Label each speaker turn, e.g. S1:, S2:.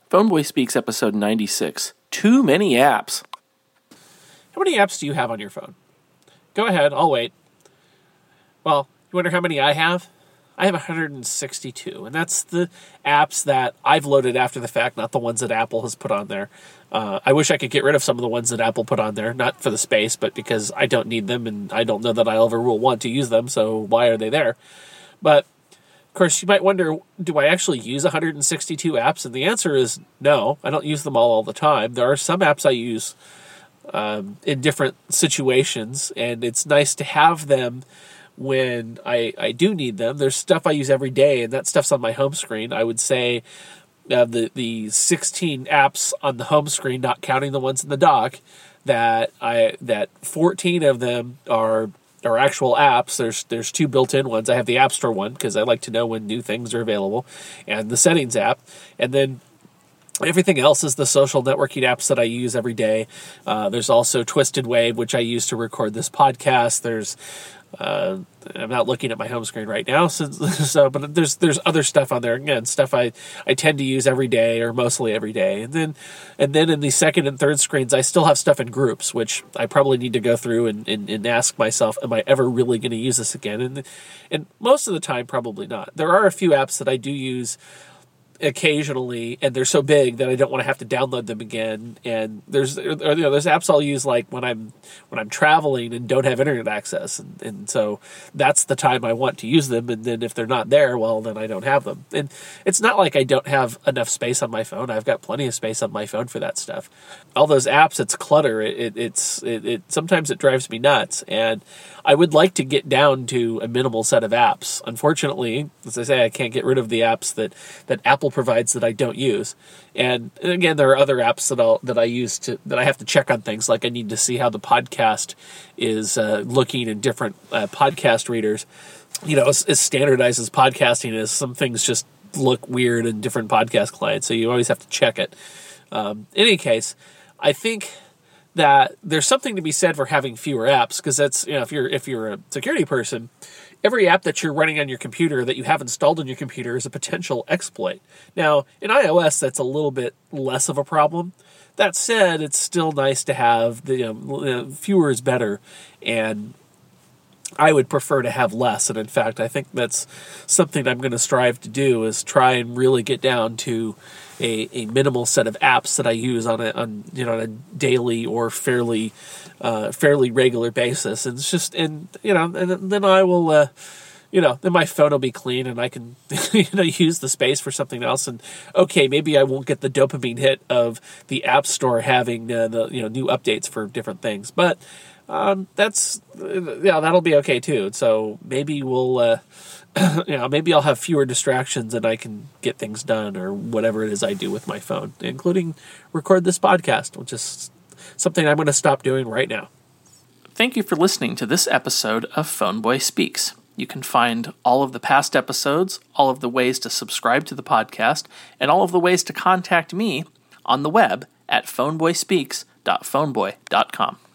S1: Phoneboy Speaks, episode 96. Too many apps.
S2: How many apps do you have on your phone? Go ahead, I'll wait. Well, you wonder how many I have? I have 162, and that's the apps that I've loaded after the fact, not the ones that Apple has put on there. I wish I could get rid of some of the ones that Apple put on there, not for the space, but because I don't need them, and I don't know that I ever will want to use them, so why are they there? But, of course, you might wonder, do I actually use 162 apps? And the answer is no, I don't use them all the time. There are some apps I use in different situations, and it's nice to have them when I do need them. There's stuff I use every day, and that stuff's on my home screen. I would say the 16 apps on the home screen, not counting the ones in the dock, that 14 of them are actual apps. There's 2 built-in ones. I have the App Store one because I like to know when new things are available, and the Settings app, and then everything else is the social networking apps that I use every day. There's also Twisted Wave, which I use to record this podcast. There's I'm not looking at my home screen right now, but there's other stuff on there. Again, stuff I tend to use every day or mostly every day. And then in the second and third screens, I still have stuff in groups, which I probably need to go through and ask myself, am I ever really going to use this again? And most of the time, probably not. There are a few apps that I do use occasionally, and they're so big that I don't want to have to download them again. And there's apps I'll use like when I'm traveling and don't have internet access, and so that's the time I want to use them. And then if they're not there, well, then I don't have them. And it's not like I don't have enough space on my phone. I've got plenty of space on my phone for that stuff. All those apps, it's clutter. It sometimes it drives me nuts, and I would like to get down to a minimal set of apps. Unfortunately, as I say, I can't get rid of the apps that Apple provides that I don't use. And again, there are other apps that I use that I have to check on things, like I need to see how the podcast is looking in different podcast readers. You know, as standardized as podcasting is, some things just look weird in different podcast clients, so you always have to check it. In any case, I think that there's something to be said for having fewer apps, because that's, if you're a security person, every app that you're running on your computer that you have installed on your computer is a potential exploit. Now, in iOS, that's a little bit less of a problem. That said, it's still nice to have fewer is better, and I would prefer to have less. And in fact, I think that's something I'm going to strive to do, is try and really get down to a minimal set of apps that I use on a daily or fairly regular basis. And it's just, and then I will, then my phone will be clean and I can, use the space for something else. And okay, maybe I won't get the dopamine hit of the App Store having the new updates for different things, but that'll be okay too. So maybe we'll, maybe I'll have fewer distractions and I can get things done, or whatever it is I do with my phone, including record this podcast, which is something I'm going to stop doing right now.
S1: Thank you for listening to this episode of Phoneboy Speaks. You can find all of the past episodes, all of the ways to subscribe to the podcast, and all of the ways to contact me on the web at phoneboyspeaks.phoneboy.com.